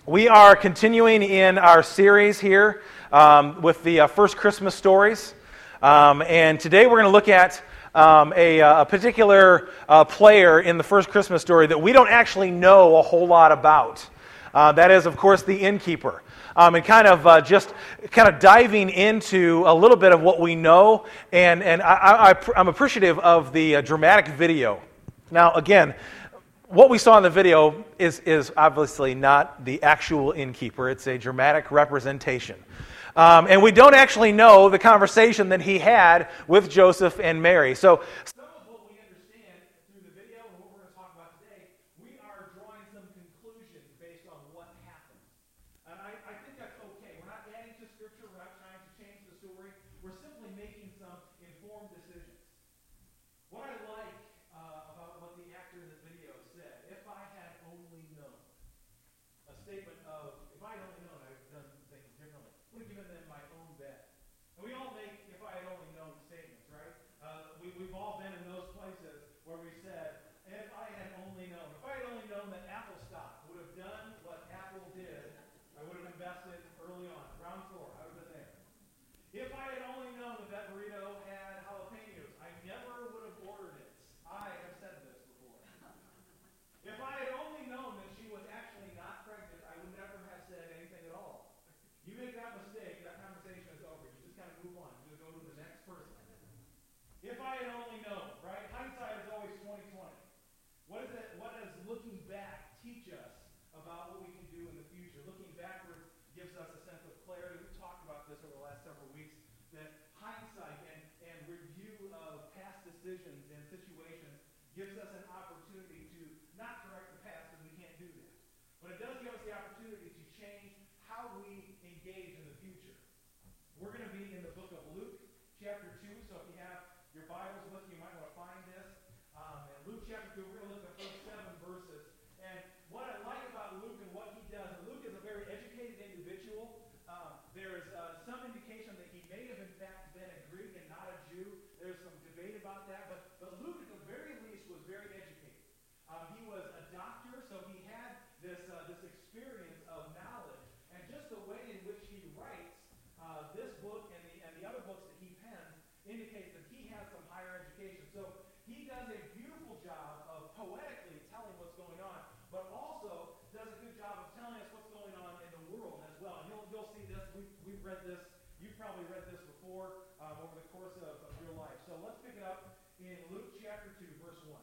We are continuing in our series here with the First Christmas Stories. And today we're going to look at a particular player in the First Christmas Story that we don't actually know a whole lot about. That is, of course, the innkeeper. And kind of diving into a little bit of what we know. And I'm appreciative of the dramatic video. Now, again, what we saw in the video is obviously not the actual innkeeper. It's a dramatic representation. And we don't actually know the conversation that he had with Joseph and Mary. So some of what we understand through the video and what we're going to talk about today, we are drawing some conclusions based on what happened. And I think that's okay. We're not adding to Scripture. We're not trying to change the story. We're simply making some informed decisions. What I like about what the actor in the video said, if I had only known, a statement of, if I had only known, I would have done things differently. I would have given them my own bed. And we all make, if I had only known statements, right? We've all been in those places where we said, if I had only known. If I had only known that Apple stock would have done what Apple did, I would have invested early on. Round floor, I would have been there. If I had only known that that burrito had jalapenos, I never would have ordered it. I have said this before. If I had only known that she was actually not pregnant, I would never have said anything at all. You make that mistake, that conversation is over. You just kind of move on. You go to the next person. If I had only known, right? Hindsight is always 20/20. What does looking back teach us about what we can do in the future? Looking backwards gives us a sense of clarity. We've talked about this over the last several weeks, that hindsight and review of past decisions and situations gives us an opportunity to not correct the past, because we can't do that. But it does give us the opportunity to change how we engage in the future. We're going to be in the book of Luke, chapter 2. So if you have your Bibles with you, you might want to find this. In Luke chapter 2, we're going to look at the first 7 verses. And what I like about Luke and what he does, and Luke is a very educated individual. There is some indication that he may have in fact been a Greek and not a Jew. There's some debate about that. But Luke, at the very least, was very educated. He was a doctor, so he had this experience of knowledge. And just the way in which he writes this book and the other books that he pens indicates that he has some higher education. So he does a beautiful job of poetically telling what's going on, but also does a good job of telling us what's going on in the world as well. And you'll see this. We've read this. You've probably read this before over the course of your life. So let's pick it up in Luke chapter 2, verse 1.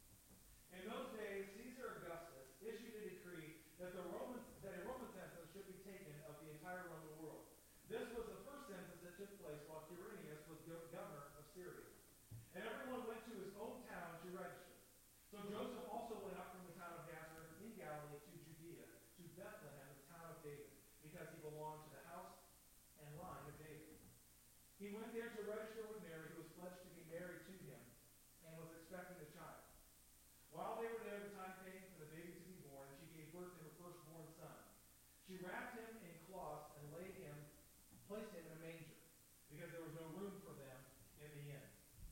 In those days, Caesar Augustus issued a decree that a Roman census should be taken of the entire Roman world. This was the first census that took place while Quirinius was governor of Syria. And everyone went to his own town to register. So Joseph also went up from the town of Nazareth in Galilee to Judea, to Bethlehem, the town of David, because he belonged to the house and line of David. He went there to register with Mary, who was pledged to be married to him, and was expecting a child. While they were there, the time came for the baby to be born, and she gave birth to her firstborn son. She wrapped him in cloths and placed him in a manger, because there was no room for them in the inn.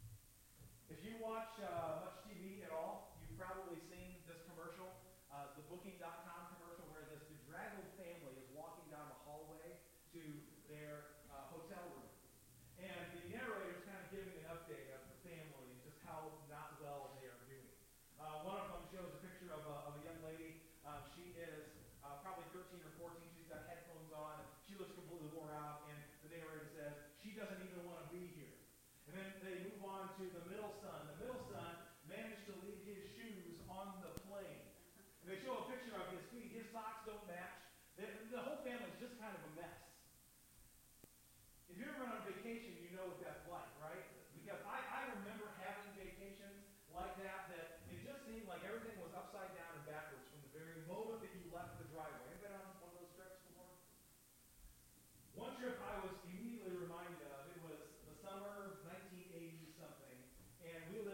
If you watch much TV at all, you've probably seen this commercial, the Booking.com commercial, where this bedraggled family is walking down the hallway to their hotel room. And the narrator is kind of giving an update of the family and just how not well they are doing. One of them shows a picture of a young lady. She is probably 13 or 14. She's got headphones on. She looks completely worn out. And the narrator says, she doesn't even want to be here. And then they move on to the middle son. The middle son managed to leave his shoes on the plane. And they show a picture of his feet. His socks don't match. The whole family's just kind of a mess. If you've ever been on vacation, you know what that's like, right? Because I remember having vacations like that it just seemed like everything was upside down and backwards from the very moment that you left the driveway. Have you been on one of those trips before? One trip I was immediately reminded of, it was the summer of 1980 something, and we lived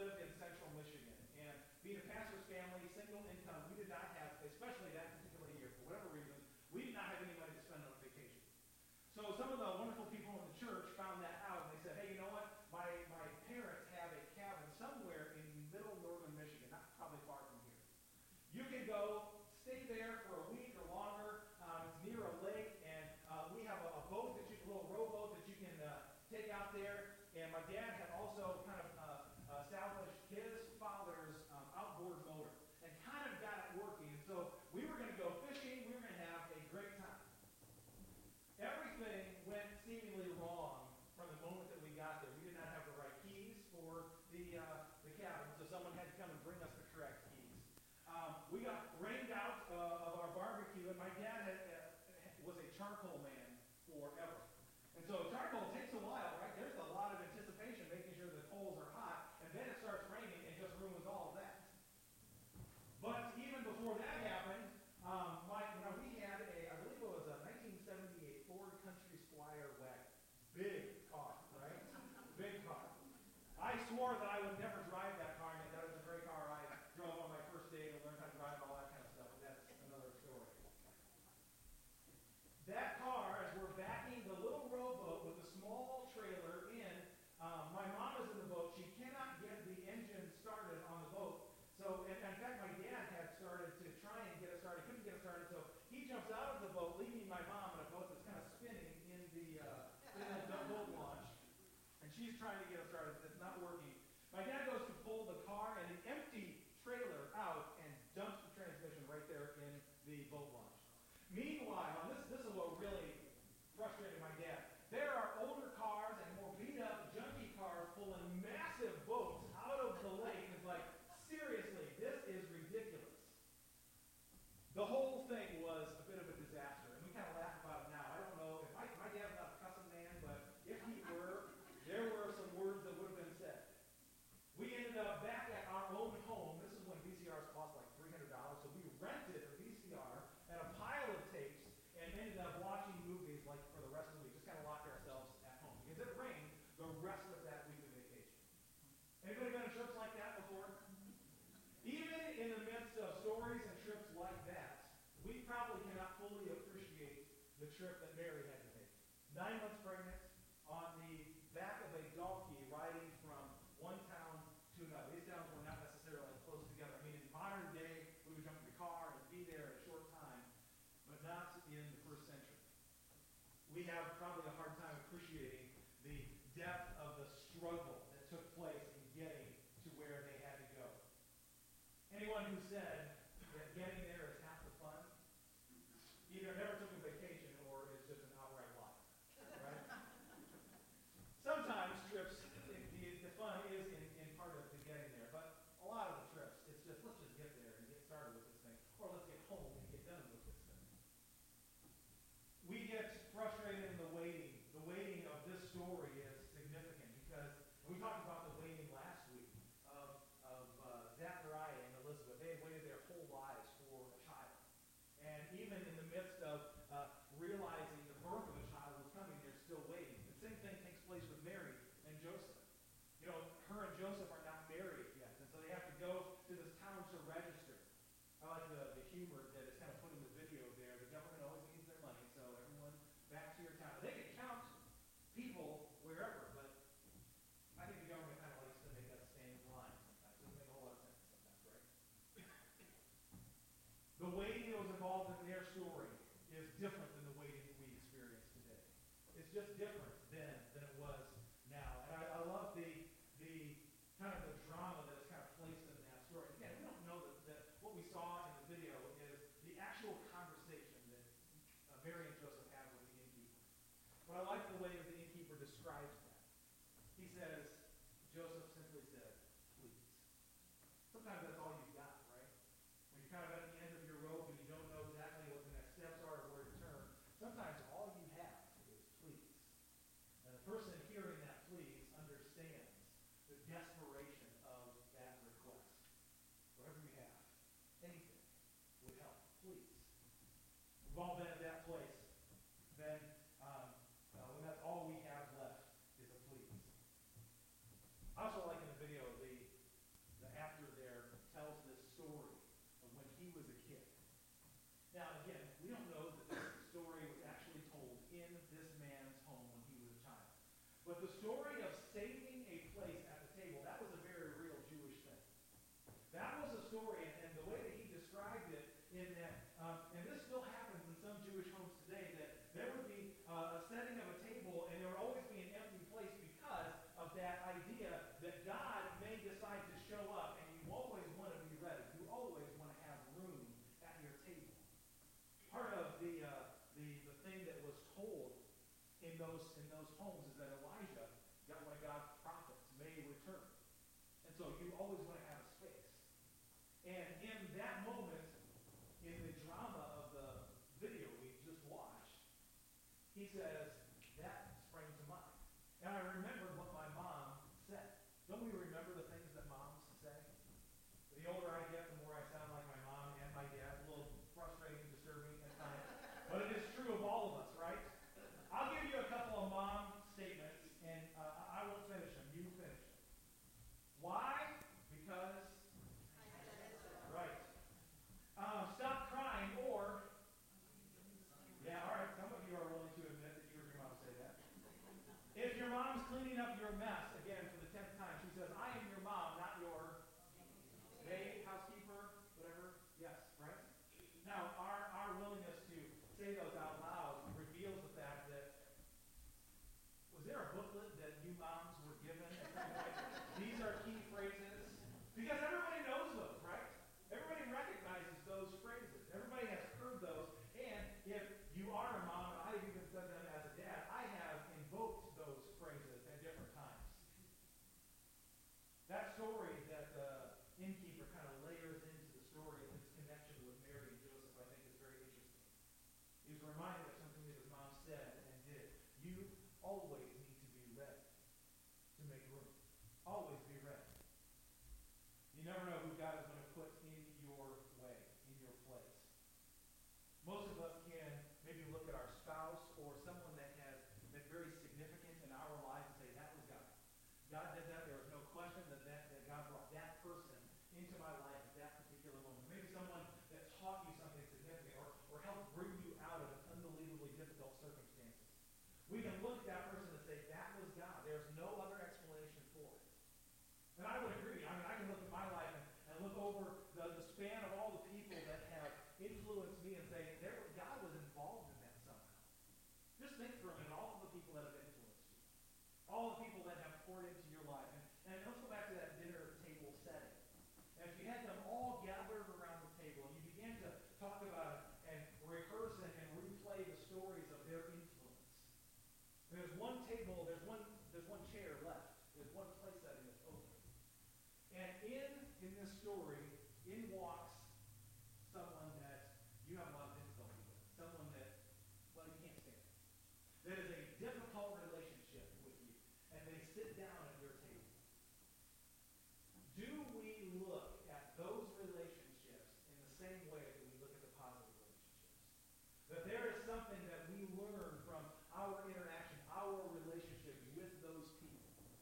my dad was a charcoal man forever. And so charcoal takes a while, right? There's a lot of anticipation, making sure the coals are hot, and then it starts raining and just ruins all of that. But even before that happened, we had I believe it was a 1978 Ford Country Squire wagon. Big car, right? Big car. I swore that I would never drive that car, and that was a great car I drove on my first day to learn how to drive all that kind of stuff, but that's another story. That car, as we're backing the little rowboat with a small trailer in, my mom is in the boat. She cannot get the engine started on the boat. So, in fact, my dad had started to try and get it started. Couldn't get it started, so he jumps out of the boat, leaving my mom in a boat that's kind of spinning in the boat launch. And she's trying to get it started. It's not working. My dad goes to pull the car and an empty trailer out and dumps the transmission right there in the boat launch. Meanwhile, this is what really frustrated my dad. There are older cars and more beat-up, junky cars pulling massive boats out of the lake. It's like, seriously, this is ridiculous. The whole thing was a bit of a disaster, and we kind of laugh about it now. I don't know if my dad's not a cussing man, but if he were, there were some words that would have been said. We ended up back at our own home. This is when VCRs cost like $300, so we rented a VCR and a pile of tapes and ended up watching movies like for the rest of the week. Just kind of locked ourselves at home because it rained the rest of that week of vacation. Anybody been on trips like that before? Even in the midst of stories and trips like that, we probably cannot fully appreciate the trip that Mary had to take. 9 months pregnant, on the back of a donkey, riding from one town to another. These towns were not necessarily close together. I mean, in modern day, we would jump in the car and be there in a short time, but not in the first century. We have probably a hard time appreciating the depth of the struggle that took place in getting to where they had to go. Anyone who said that getting there is half the fun either never took a vacation or is just an outright lie, right? Sometimes trips, the fun is in part of the getting there, but a lot of the trips, it's just, let's just get there and get started with this thing, or let's get home and get done with this thing. We get frustrated in the waiting. The waiting of this story is significant because we talked about the waiting last week of Zachariah and Elizabeth. They had waited their whole lives for a child. And even in the midst of realizing the birth of a child was coming, they're still waiting. The same thing takes place with Mary and Joseph. You know, her and Joseph are not married yet, and so they have to go to this town to register. I like the humor that is kind of put in the video there. The government always needs their money, so everyone back to your town. They can count people wherever, but I think the government kind of likes to make us stand in line sometimes. It doesn't make a whole lot of sense sometimes, right? The waiting that was involved in their story is different than the waiting that we experience today. It's just different then than it was now. And I love the kind of the drama that is kind of placed in that story. Again, we don't know that what we saw in the video is the actual conversation that Mary and Joseph have with the innkeeper. But I like the way that the innkeeper describes that. He says, Joseph simply said, please. Sometimes that's all you've got, right? When you're kind of at the end of your rope and you don't know exactly what the next steps are or where to turn, sometimes all you have is please. And the person hearing that please understands the desperation of that request. Whatever you have, anything would help. Please. We've all been at that place. Then, when that's all we have left is a please. I also like in the video, the actor there tells this story of when he was a kid. Now, again, we don't know that this story was actually told in this man's home when he was a child. But the story of saving a place at the table, that was a very real Jewish thing. That was a story, and the way that he described it, in that, and this still happens in some Jewish homes today, that there would be a setting of a table, and there would always be an empty place because of that idea that God may decide to show up, and you always want to be ready. You always want to have room at your table. Part of the thing that was told in those homes is that Elijah, one of God's prophets, may return. And so you always want to have a space. And in that moment, in the drama of he says, that sprang to mind. And I remembered what my mom said. Don't we remember the things that moms say? The older I get, the more I sound like my mom and my dad. A little frustrating, disturbing at times. But it is true of all of us, right? I'll give you a couple of mom statements, and I won't finish them. You finish them. Why? Because I said so. Right. Stop crying, or yeah, all right. Some of you are willing to admit that you heard your mom say that. If your mom's cleaning up your mess, again for the 10th time, she says, "I am your mom, not your maid, housekeeper, whatever." Yes, right. Now, our willingness to say those out loud reveals the fact that, was there a booklet that you moms were given at some point? These are key phrases. Because everybody knows those, right? Everybody recognizes those phrases. Everybody has heard those. And if you are a mom, and I've even said them as a dad, I have invoked those phrases at different times. That story that the innkeeper kind of layers into the story of his connection with Mary and Joseph, I think is very interesting. He was reminded of something that his mom said and did. You always need to be ready to make room. Always be ready. You never know who God is going to put in your way, in your place. Most of us can maybe look at our spouse or someone that has been very significant in our life and say, that was God. God did that. There was no question that God brought that person into my life at that particular moment. Maybe someone that taught you something significant or helped bring you out of unbelievably difficult circumstances. We can look at that person and say, that was God. There's no other explanation for it. And I would agree. I mean, I can look at my life and look over the span of all the people that have influenced me and say, God was involved in that somehow. Just think for a minute, all of the people that have influenced you. All the people that have poured into your life. And let's go back to that dinner table setting. And if you had them all gathered around the table and you began to talk about it and rehearse and replay the stories of their influence. And there's one table, there's one chair left. There's one place setting that's open. And in this story, in walks someone that you have a lot of difficulty with. Someone that, well, you can't stand. That is a difficult relationship with you. And they sit down at your table. Do we look at those relationships in the same way that we look at the positive relationships? That there is something that we learn from our interaction, our relationship with those people.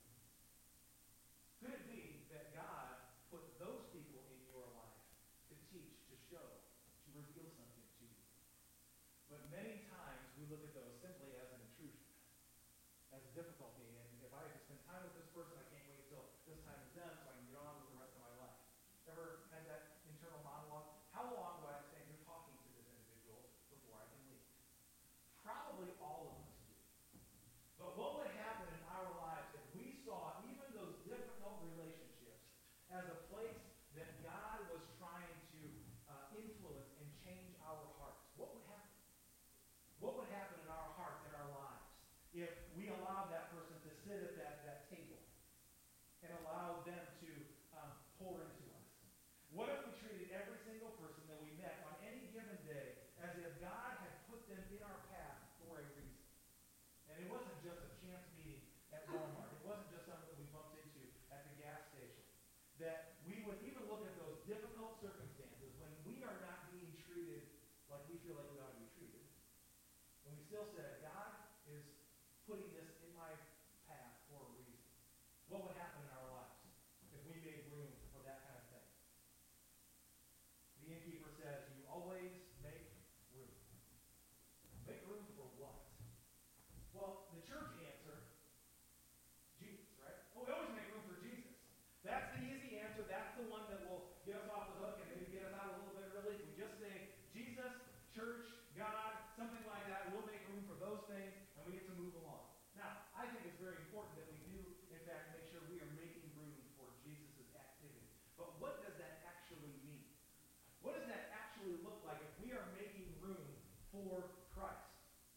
Could it be that God put those people in your life to teach, to show, to reveal something to you? But many times we look at those simply as an intrusion, as a difficulty. And if I have to spend time with this person, I can't wait until this time is done so I can get on with the rest of my life. Ever had that internal monologue? How long do I have to stand here talking to this individual before I can leave? Probably all of us do. But what would happen in our lives if we saw even those difficult relationships as a place that God was trying to influence and change our hearts? What would happen? What would happen in our hearts, in our lives, if we allowed that person to sit at that table and allowed them to pour into us? What if we treated every single person that we met on any given day as if God had put them in our path for a reason? And it wasn't just a chance meeting at Walmart. It wasn't just something that we bumped into at the gas station. That we would even look at those difficult circumstances when we are not being treated like we feel like we ought to be treated. And we still said, God is putting this in my path for a reason. What would happen in our lives if we made room for that kind of thing? The innkeeper says, you always make room. Make room for what? Well, the church answer, Jesus, right? Well, we always make room for Jesus. That's the easy answer. That's the one that will get us off the hook and maybe get us out a little bit early. If we just say Jesus, church, God, something like that, we'll make room for those things and we get to move along. Now, I think it's very important that we do, in fact, make sure we are making room for Jesus' activity. But what does that actually mean? What does that actually look like if we are making room for Christ?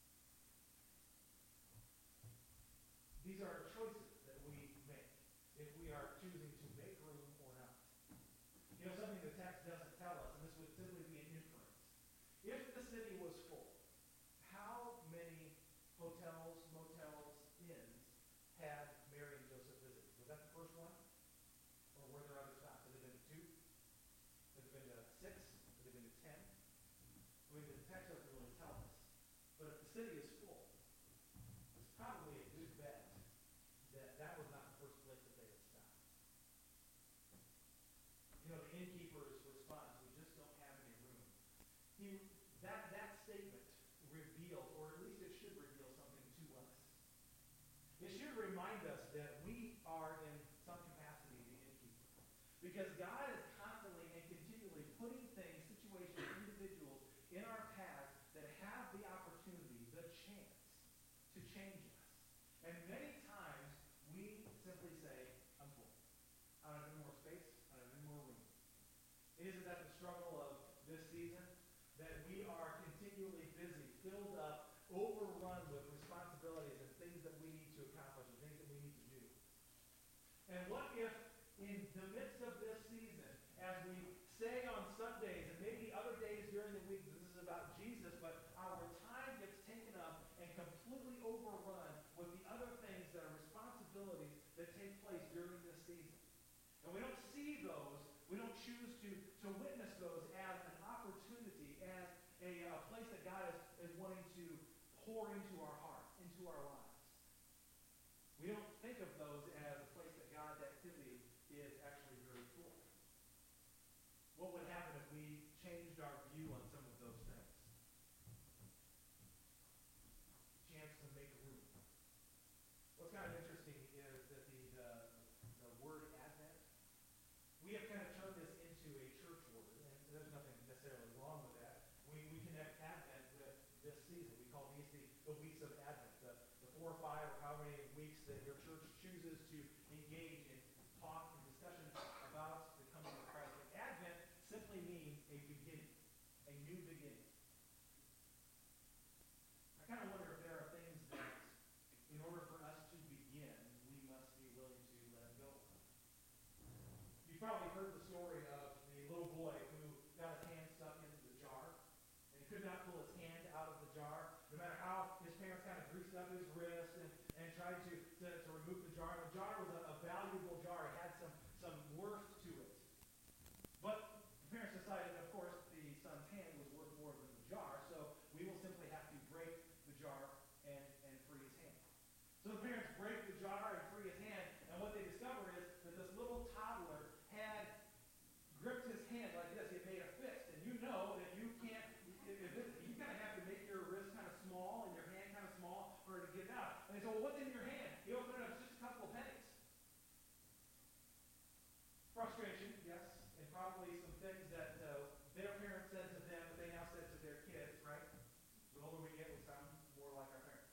These are choices that we make if we are choosing to make room or not. You know, something the text doesn't tell us, and this would simply be an inference. If the city was full, how many hotels, motels, inns had Mary and Joseph visit? Was that the first one? Or were there other stops? Had there been two? Had there been six? Had there been 10? I mean, the text doesn't really tell us. But if the city is full, it's probably a good bet that that was not the first place that they had stopped. You know, the innkeeper's response, we just don't have any room. That statement reveals, or at least it should reveal something to us. It should remind us that we are in some capacity the innkeeper. Because God is constantly and continually putting things, situations, individuals in our path that have the opportunity, the chance to change us. And many times we simply say, I'm full. I don't have any more space. I don't have any more room. Isn't that the struggle of this season? That we are continually busy, filled up, overrun with responsibilities and things that we need to accomplish and things that we need to do. And what if in the midst of this season, as we say on Sundays and maybe other days during the week, this is about Jesus, but our time gets taken up and completely overrun with the other things that are responsibilities that take place during this season. And we don't see those, we don't choose to witness those as an opportunity, as a place that God is wanting to pour into our heart, into our lives. We don't think of those as a place that God's activity is actually very full. What would happen if we changed our view on some of those things? Chance to make room. What's kind of interesting is that the word Advent, we have kind of turned this into a church word, and there's nothing necessarily wrong with that. We connect Advent with this season. We call these the weeks of Advent, the 4 or 5 or how many weeks that your church chooses to engage in talk and discussion about the coming of Christ. But Advent simply means a beginning, a new beginning. I kind of wonder if there are things that, in order for us to begin, we must be willing to let go of. You've probably heard the story of the little boy who got his hand stuck into the jar, and he could not pull his hand out of the jar, no matter how his parents kind of greased up his wrist and tried to remove the jar. The jar was a valuable jar. It had some worth to it. But the parents decided, of course, the son's hand was worth more than the jar, so we will simply have to break the jar and free his hand. So the parents break the jar and free his hand, and what they discover is that this little toddler had gripped his hand like this. He had made a fist, and you know that you can't, you kind of have to make your wrist kind of small and your hand kind of small for it to get out. And they said, well, what's in your hand? He opened it up, it's just a couple of pennies. Frustration, yes, and probably some things that their parents said to them, but they now said to their kids, right? The older we get, we sound more like our parents.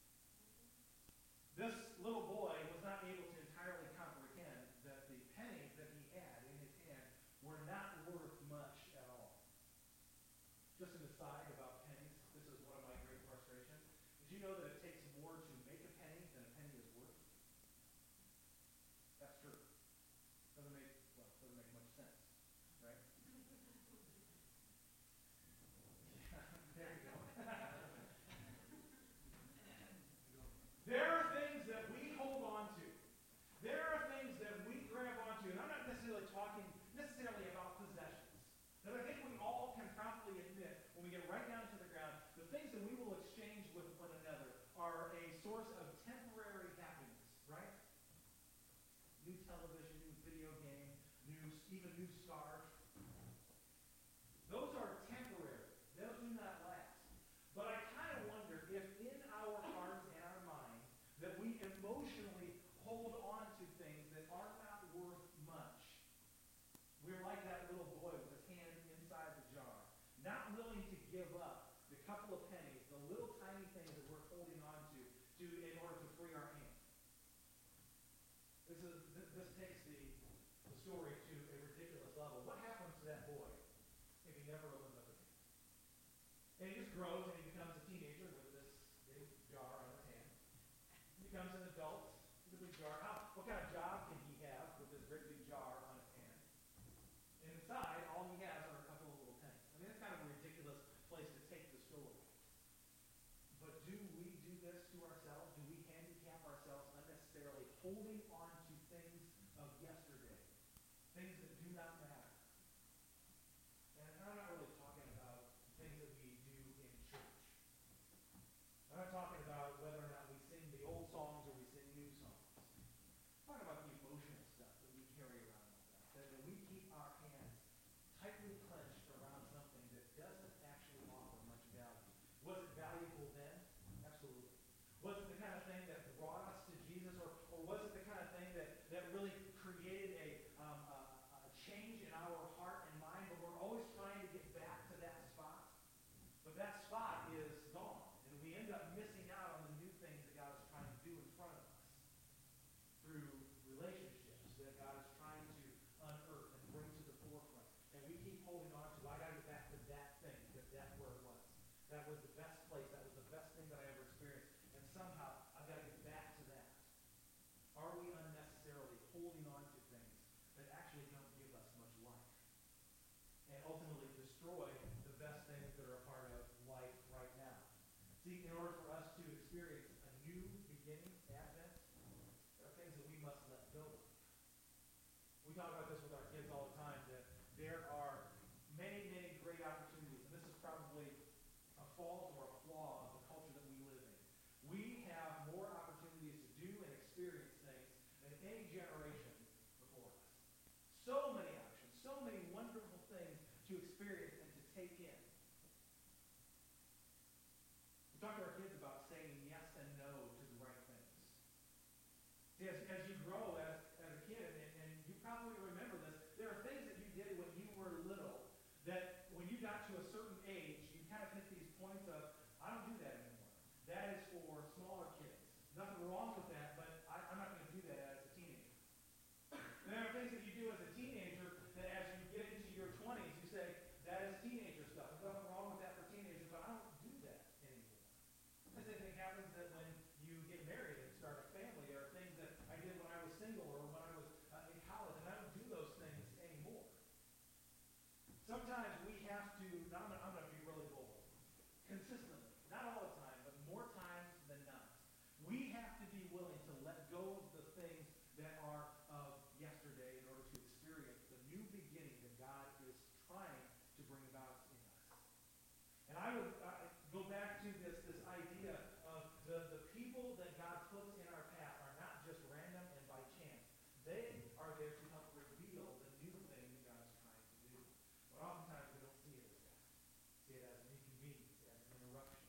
This little boy was not able to entirely comprehend that the pennies that he had in his hand were not worth much at all. Just an aside about pennies, this is one of my great frustrations. Did you know that it takes more to make a penny than a penny is worth? That's true. Doesn't make much sense, right? Yeah, there you go. There are things that we hold on to. There are things that we grab onto, and I'm not necessarily talking necessarily about possessions. But I think we all can promptly admit, when we get right down to the ground, the things that we will exchange with one another are a source of temporary happiness, right? New television, new video game, even new scarf. Those are temporary. Those do not last. But I kind of wonder if in our hearts and our mind that we emotionally hold on to things that are not worth much. We're like that little boy with his hand inside the jar, not willing to give up the couple of pennies, the little tiny things that we're holding on to in order to free our hand. This takes the story to a ridiculous level. What happens to that boy if he never opens up his hand? And he just grows and he becomes a teenager with this big jar on his hand. He becomes an adult with a big jar. What kind of job can he have with this great big jar on his hand? And inside, all he has are a couple of little pennies. I mean, that's kind of a ridiculous place to take the story. But do we do this unnecessarily holding on to things of yesterday, things that do not matter. And I'm not really talking about things that we do in church. I'm not talking about whether or not we sing the old songs or we sing new songs. I'm talking about the emotional stuff that we carry around with us, that we keep our hands tightly clenched around something that doesn't actually offer much value. Was it valuable then? Absolutely. Was it the kind of thing that brought us to Jesus, or was it the kind of thing that really created a change in our heart and mind, but we're always trying to get back to that spot? But that spot is gone, and we end up missing out on the new things that God is trying to do in front of us through relationships that God is trying to unearth and bring to the forefront. And we keep holding on to, I got to get back to that thing, because that's where it was. That was the best place. That was the best thing that I ever experienced. And somehow, I've got to get back to that. Are we unnecessarily holding on to things that actually don't give us much life? And ultimately destroy the best things that are a part of life right now. See, in order for us to experience a new beginning, Advent, there are things that we must let go of. We talk about this with our kids all the time, that there are many, many great opportunities. And this is probably a fault or a flaw of the culture that we live in. We have more opportunities to do and experience things than any generation before us. So many options, so many wonderful things to experience and to take in. We talk to our kids about saying yes and no to the right things. See, as you grow as a kid, and you probably remember this, there are things that you did when you were little that when you got to a certain age, you kind of hit these points of, I don't do that anymore. That is for smaller kids. Nothing wrong with that, but I'm not going to do that as a teenager. And there are things that you do as a teenager that as you get into your 20s, you say, that is teenager stuff. There's nothing wrong with that for teenagers, but I don't do that anymore. The same thing happens that when you get married and start a family. There are things that I did when I was single or when I was in college, and I don't do those things anymore. Sometimes we have to, now I'm going to be really bold, consistently, not all the time, but more times than not, we have to be willing to let go of the things that are of yesterday in order to experience the new beginning that God is trying to bring about in us. And I would go back to this idea of the people that God puts in our path are not just random and by chance. They are there to help reveal the new thing that God is trying to do. But oftentimes we don't see it as that. We see it as an inconvenience, as an interruption.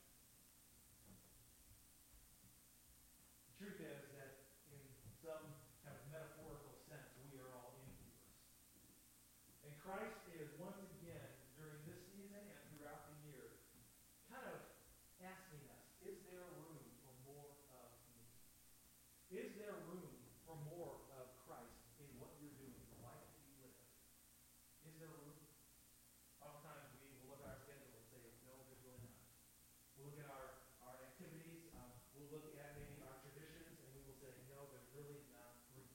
The truth is that in some kind of metaphorical sense, we are all innkeepers. And Christ is once again, during this season and throughout the year, kind of asking us, is there room for more of me? Is there room for more of Christ in what you're doing, the life that you live? Is there room? Oftentimes we will look at our schedule and say, no, there's really not. We'll look at our activities, we'll look at maybe our traditions, and we will say, no, there's really not room.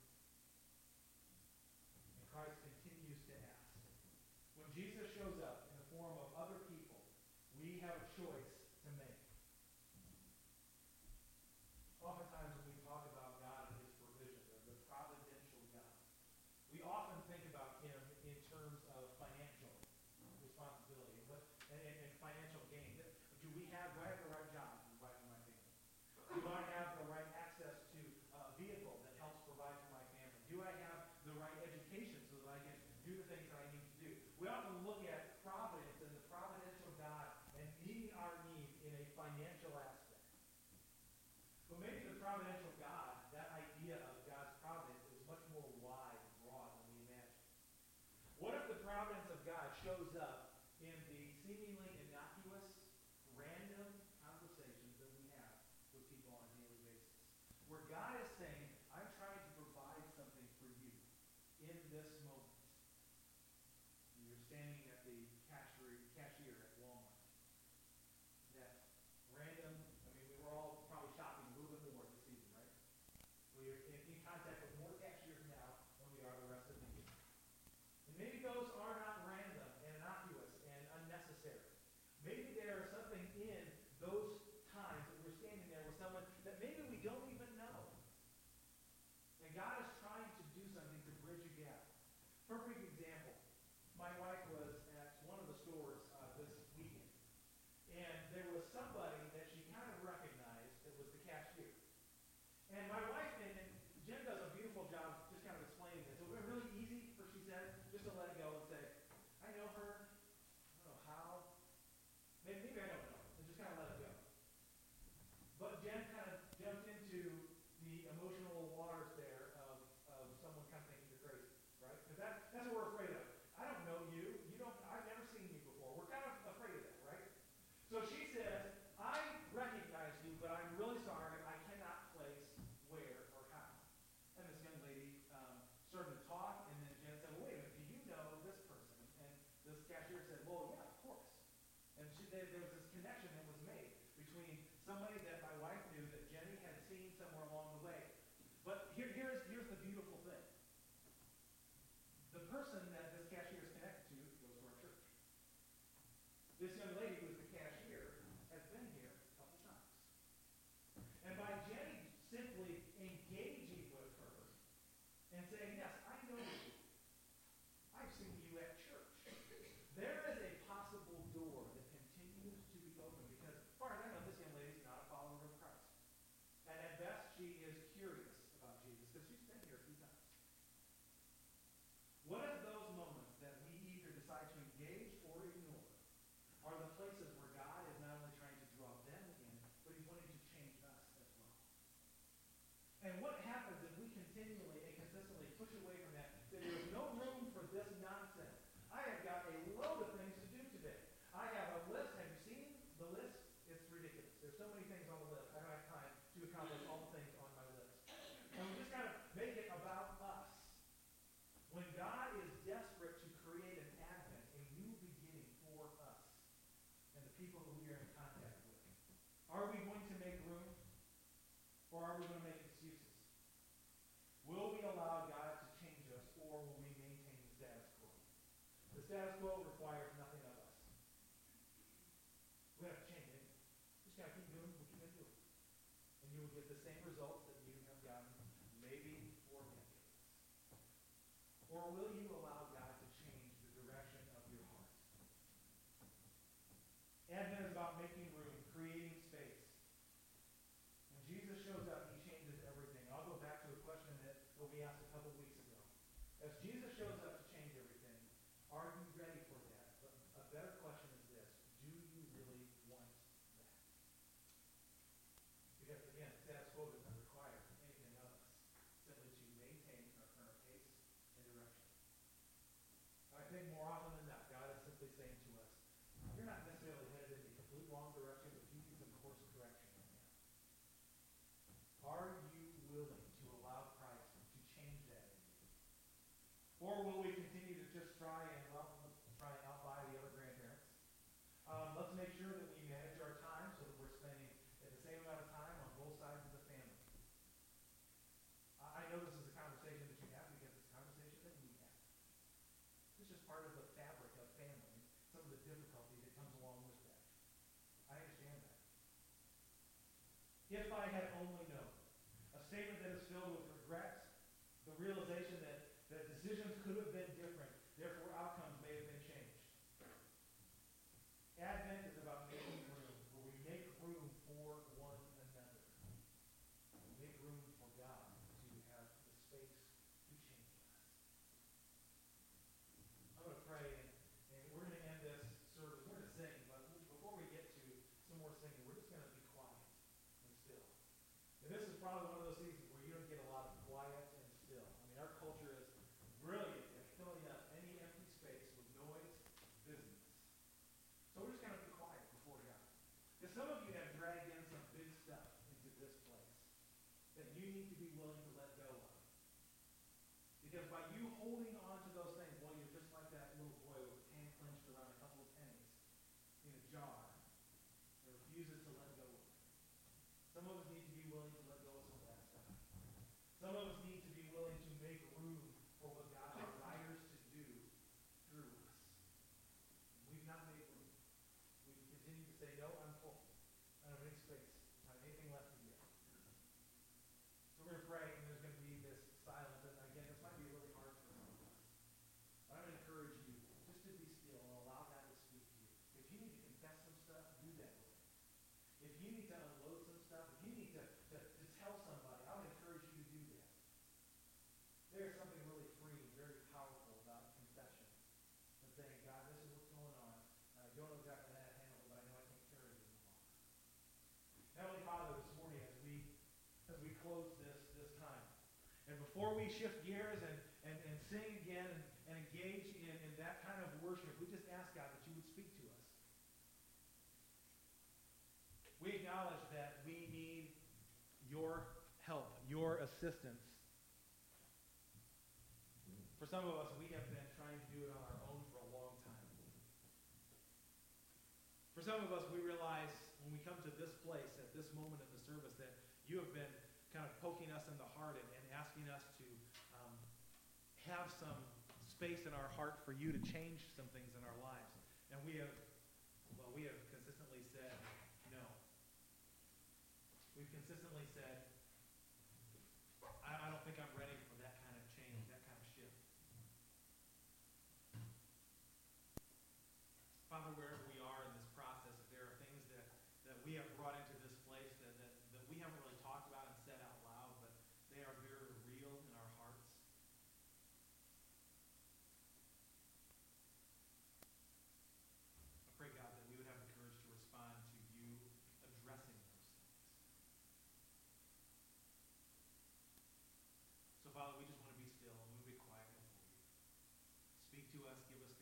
And Christ continues to ask. When Jesus shows up in the form of other people, we have a choice to make. Oftentimes when we talk about God and his provision, the providential God, we often think about him in terms of financial responsibility and financial gain. Do I have the right job to provide for my family? Do I have the right access to a vehicle that helps provide for my family? Do I have the right education so that I can do the things that I need to do? We often look at providence and the providential God and meeting our needs in a financial aspect. But maybe the providential God, that idea of God's providence is much more wide and broad than we imagine. What if the providence of God shows up in the seemingly innocuous, random conversations that we have with people on a daily basis? Where God is saying, I'm trying to provide something for you in this moment. And you're standing at the cashier at Walmart. That random, we were all probably shopping a little bit more this season, right? We're in contact with more cashiers now than we are the rest of the year. And maybe those are not random and innocuous and unnecessary. Maybe there is something in those times that we're standing there with someone that maybe we don't even know. there was this connection that was made between somebody that my wife knew that Jenny had seen somewhere along the way. But here's the beautiful thing. The person that this cashier is connected to goes to our church. This young lady who is the cashier has been here a couple times. And by Jenny simply engaging with her and saying, yes, I know you. I've seen you at church. There is a possible door that continues to be open because, as far as I know, this young lady is not a follower of Christ. And at best, she is curious about Jesus because she's been here a few times. What if those moments that we either decide to engage or ignore are the places where God is not only trying to draw them in, but he's wanting to change us as well? And what happens if we continually and consistently push away from that? That there is no room for this nonsense. I have got a load of things to do today. I have a list. Have you seen the list? It's ridiculous. There's so many things on the list. I don't have time to accomplish all the things on my list. And we just got to make it about us. When God is desperate to create an advent, a new beginning for us and the people who we are in contact with, are we going to make room? Or are we going to make excuses? Will we allow God to change us, or will we maintain the status quo? The status quo requires nothing of us. We have to change it. Just got to keep doing what you've been doing. And you will get the same results that you have gotten maybe for decades. Or will you allow God to change the direction of your heart? Advent is about making room, creating space. When Jesus shows up, he changes everything. I'll go back to a question that we asked a couple weeks ago. As Jesus shows up to change everything, are you ready for that? But a better question is this: do you really want that? Because again, the status quo doesn't require anything of us, simply to maintain our current pace and direction. I think more often than not, God is simply saying to us, you're not necessarily headed in the complete wrong direction, but you need some course correction on that. Are you willing to allow Christ to change that in you? Or will we continue to just try and outbuy the other grandparents? Let's make sure that we manage our time so that we're spending the same amount of time on both sides of the family. I know this is a conversation that you have because it's a conversation that we have. It's just part of the fabric of family, some of the difficulty that comes along with that. I understand that. If I had only known, a statement that is filled with regrets, the realization that decisions could have been different, therefore outcomes may have been changed. Advent is about making room, where we make room for one another. We make room for God to have the space to change us. I'm going to pray, and we're going to end this service. We're going to sing, but before we get to some more singing, we're just going to be quiet and still. And this is probably one of those seasons where you don't get a lot of quiet and still. I mean, our culture is brilliant at filling up any empty space with noise, busyness. So we're just going to be quiet before God. Because some of you have dragged in some big stuff into this place that you need to be willing to let go of. Because by you holding on to those things, well, you're just like that little boy with his hand clenched around a couple of pennies in a jar that refuses to let go of it. Some of us need to be willing to let go of some of that stuff. Some of us need to be willing to make room for what God desires to do through us. We've not made room. We continue to say, no, I'm full. I don't have any space. I don't have anything left to give. So we're going to pray, and there's going to be this silence. And again, this might be really hard for some of us. But I'm going to encourage you just to be still and allow God to speak to you. If you need to confess some stuff, do that with him. If you need to unload some stuff, if you need to tell somebody, I would encourage you to do that. There's something really free, very powerful about confession. And saying, God, this is what's going on. I don't know exactly how to handle it, but I know I can carry it along. Heavenly Father, this morning as we close this time, and before we shift gears and sing again and engage in that kind of worship, we just ask, God, that you would speak to us. We acknowledge that we need your help, your assistance. For some of us, we have been trying to do it on our own for a long time. For For some of us, we realize when we come to this place, at this moment in the service, that you have been kind of poking us in the heart and asking us to have some space in our heart for you to change some things in our lives. And we have consistently said no. We've consistently said, I don't think I'm ready for that kind of change, that kind of shift. Father, wherever we are in this process, if there are things that we have brought into this place that we haven't really talked about and said out loud, but they are very real in our hearts. I pray, God, that we would have the courage to respond to you addressing those things. So, Father, we just want to be still and we want to be quiet before you. Speak to us, give us